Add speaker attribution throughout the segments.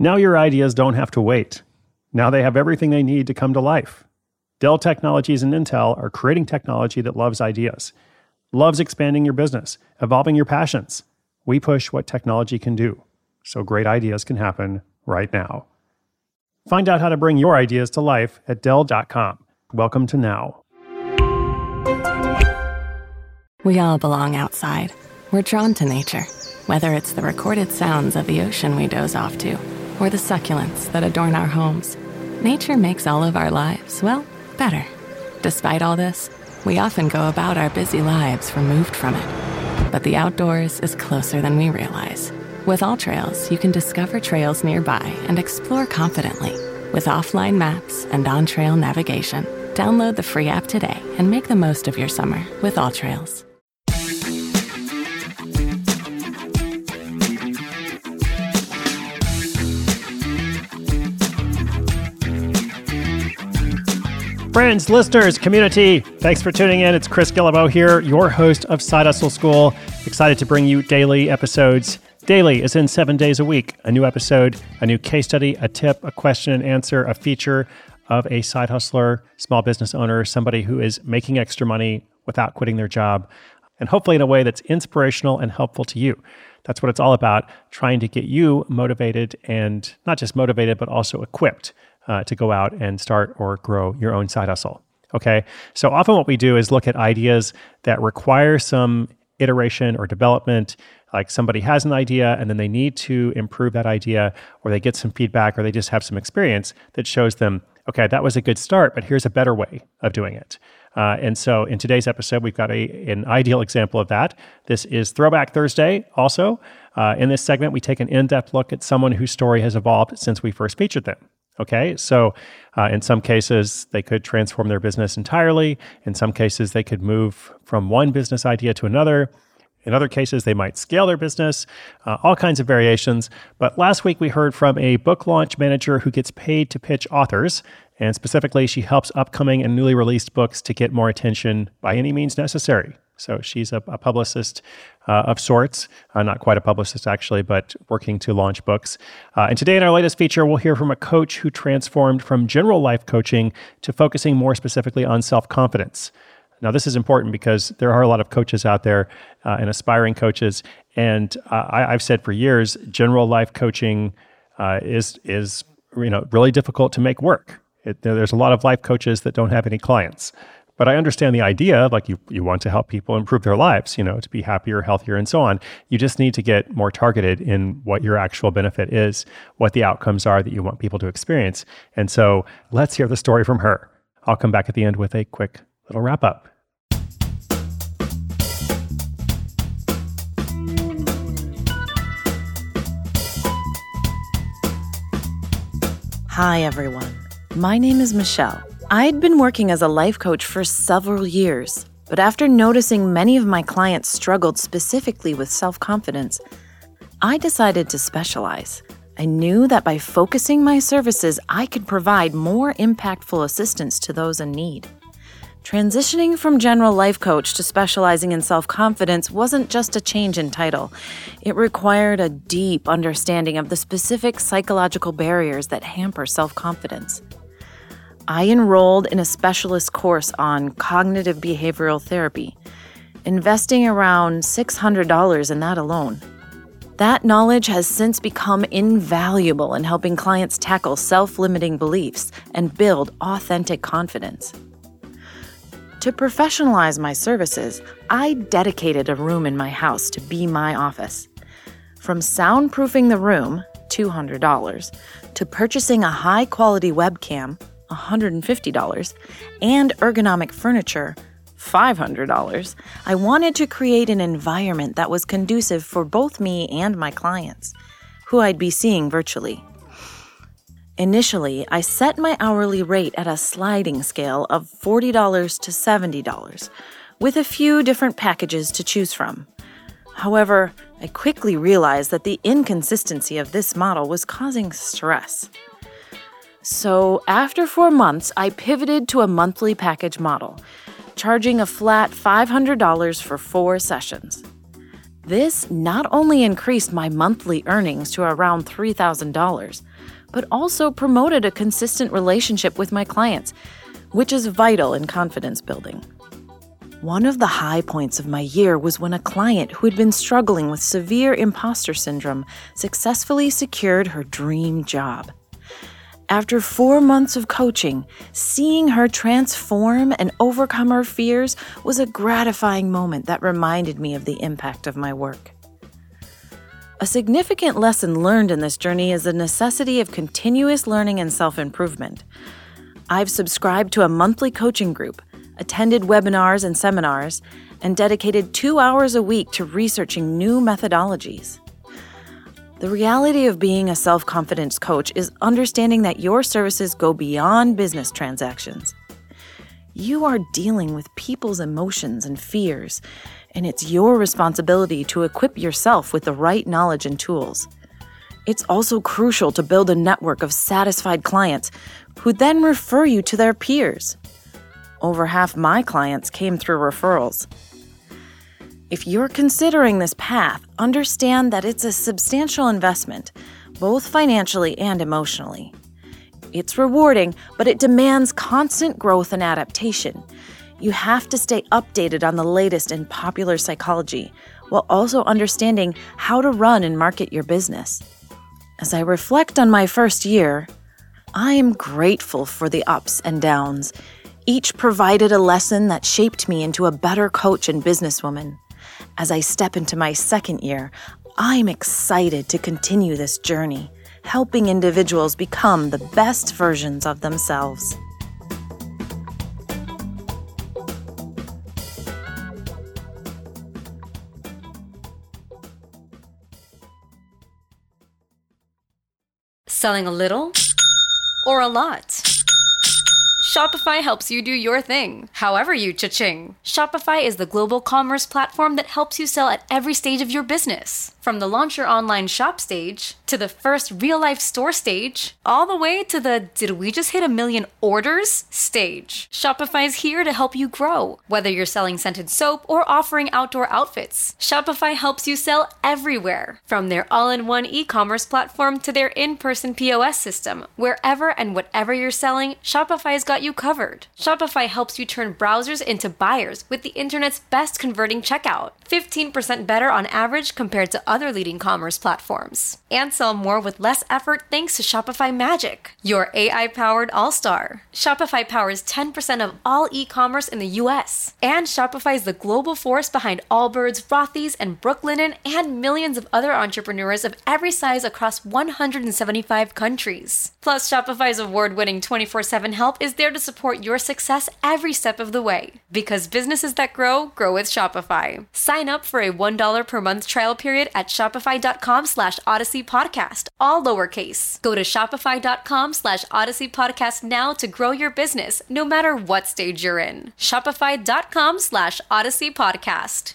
Speaker 1: Now your ideas don't have to wait. Now they have everything they need to come to life. Dell Technologies and Intel are creating technology that loves ideas, loves expanding your business, evolving your passions. We push what technology can do, so great ideas can happen right now. Find out how to bring your ideas to life at Dell.com. Welcome to Now.
Speaker 2: We all belong outside. We're drawn to nature, whether it's the recorded sounds of the ocean we doze off to, or the succulents that adorn our homes. Nature makes all of our lives, well, better. Despite all this, we often go about our busy lives removed from it. But the outdoors is closer than we realize. With AllTrails, you can discover trails nearby and explore confidently. With offline maps and on-trail navigation, download the free app today and make the most of your summer with AllTrails.
Speaker 1: Friends, listeners, community, thanks for tuning in. It's Chris Guillebeau here, your host of Side Hustle School. Excited to bring you daily episodes. Daily is in 7 days a week. A new episode, a new case study, a tip, a question and answer, a feature of a side hustler, small business owner, somebody who is making extra money without quitting their job, and hopefully in a way that's inspirational and helpful to you. That's what it's all about, trying to get you motivated, and not just motivated, but also equipped to go out and start or grow your own side hustle. Okay, so often what we do is look at ideas that require some iteration or development. Like somebody has an idea and then they need to improve that idea, or they get some feedback, or they just have some experience that shows them, okay, that was a good start, but here's a better way of doing it. And so in today's episode, we've got an ideal example of that. This is Throwback Thursday also. In this segment, we take an in-depth look at someone whose story has evolved since we first featured them. Okay, so in some cases, they could transform their business entirely. In some cases, they could move from one business idea to another. In other cases, they might scale their business, all kinds of variations. But last week, we heard from a book launch manager who gets paid to pitch authors. And specifically, she helps upcoming and newly released books to get more attention by any means necessary. So she's a publicist of sorts, not quite a publicist actually, but working to launch books. And today in our latest feature, we'll hear from a coach who transformed from general life coaching to focusing more specifically on self-confidence. Now, this is important because there are a lot of coaches out there and aspiring coaches. And I've said for years, general life coaching is really difficult to make work. There's a lot of life coaches that don't have any clients. But I understand the idea, like you want to help people improve their lives, to be happier, healthier, and so on. You just need to get more targeted in what your actual benefit is, what the outcomes are that you want people to experience. And so let's hear the story from her. I'll come back at the end with a quick little wrap up.
Speaker 3: Hi, everyone. My name is Michelle. I'd been working as a life coach for several years, but after noticing many of my clients struggled specifically with self-confidence, I decided to specialize. I knew that by focusing my services, I could provide more impactful assistance to those in need. Transitioning from general life coach to specializing in self-confidence wasn't just a change in title. It required a deep understanding of the specific psychological barriers that hamper self-confidence. I enrolled in a specialist course on cognitive behavioral therapy, investing around $600 in that alone. That knowledge has since become invaluable in helping clients tackle self-limiting beliefs and build authentic confidence. To professionalize my services, I dedicated a room in my house to be my office. From soundproofing the room, $200, to purchasing a high-quality webcam, $150, and ergonomic furniture, $500, I wanted to create an environment that was conducive for both me and my clients, who I'd be seeing virtually. Initially, I set my hourly rate at a sliding scale of $40 to $70, with a few different packages to choose from. However, I quickly realized that the inconsistency of this model was causing stress. So after 4 months, I pivoted to a monthly package model, charging a flat $500 for 4 sessions. This not only increased my monthly earnings to around $3,000, but also promoted a consistent relationship with my clients, which is vital in confidence building. One of the high points of my year was when a client who had been struggling with severe imposter syndrome successfully secured her dream job. After 4 months of coaching, seeing her transform and overcome her fears was a gratifying moment that reminded me of the impact of my work. A significant lesson learned in this journey is the necessity of continuous learning and self-improvement. I've subscribed to a monthly coaching group, attended webinars and seminars, and dedicated 2 hours a week to researching new methodologies. The reality of being a self-confidence coach is understanding that your services go beyond business transactions. You are dealing with people's emotions and fears, and it's your responsibility to equip yourself with the right knowledge and tools. It's also crucial to build a network of satisfied clients who then refer you to their peers. Over half my clients came through referrals. If you're considering this path, understand that it's a substantial investment, both financially and emotionally. It's rewarding, but it demands constant growth and adaptation. You have to stay updated on the latest in popular psychology, while also understanding how to run and market your business. As I reflect on my first year, I am grateful for the ups and downs. Each provided a lesson that shaped me into a better coach and businesswoman. As I step into my second year, I'm excited to continue this journey, helping individuals become the best versions of themselves.
Speaker 4: Selling a little or a lot? Shopify helps you do your thing, however you cha-ching. Shopify is the global commerce platform that helps you sell at every stage of your business. From the launch your online shop stage, to the first real-life store stage, all the way to the did we just hit 1 million orders stage. Shopify is here to help you grow. Whether you're selling scented soap or offering outdoor outfits, Shopify helps you sell everywhere. From their all-in-one e-commerce platform to their in-person POS system, wherever and whatever you're selling, Shopify's got you covered. Shopify helps you turn browsers into buyers with the internet's best converting checkout, 15% better on average compared to other leading commerce platforms. And sell more with less effort thanks to Shopify Magic, your AI-powered all-star. Shopify powers 10% of all e-commerce in the US. And Shopify is the global force behind Allbirds, Rothy's, and Brooklinen, and millions of other entrepreneurs of every size across 175 countries. Plus, Shopify's award-winning 24/7 help is there to support your success every step of the way. Because businesses that grow, grow with Shopify. Sign up for a $1 per month trial period at shopify.com/Odyssey Podcast, all lowercase. Go to shopify.com/Odyssey Podcast now to grow your business, no matter what stage you're in. Shopify.com/Odyssey Podcast.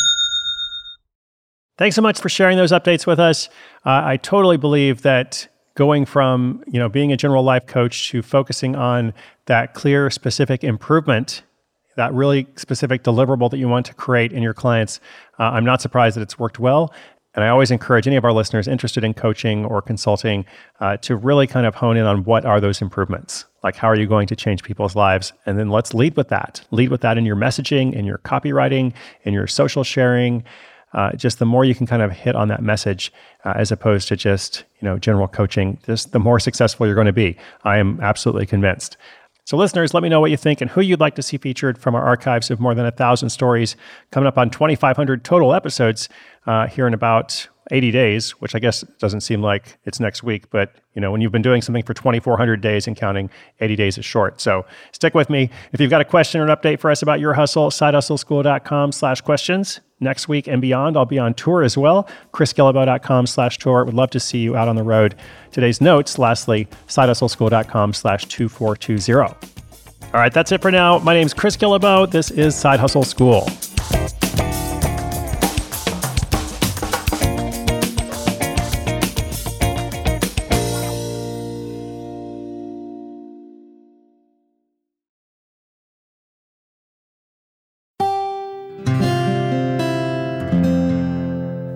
Speaker 1: Thanks so much for sharing those updates with us. I totally believe that going from being a general life coach to focusing on that clear, specific improvement, that really specific deliverable that you want to create in your clients, I'm not surprised that it's worked well. And I always encourage any of our listeners interested in coaching or consulting to really kind of hone in on what are those improvements. Like, how are you going to change people's lives? And then let's lead with that. Lead with that in your messaging, in your copywriting, in your social sharing. Just the more you can kind of hit on that message as opposed to just, general coaching, just the more successful you're going to be. I am absolutely convinced. So listeners, let me know what you think and who you'd like to see featured from our archives of more than 1,000 stories, coming up on 2,500 total episodes here in about 80 days, which I guess doesn't seem like it's next week, but when you've been doing something for 2,400 days and counting, 80 days is short. So stick with me. If you've got a question or an update for us about your hustle, sidehustleschool.com/questions. Next week and beyond, I'll be on tour as well. chrisguillebeau.com/tour. Would love to see you out on the road. Today's notes, lastly, sidehustleschool.com/2420. All right, that's it for now. My name's Chris Guillebeau. This is Side Hustle School.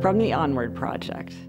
Speaker 5: from the Onward Project.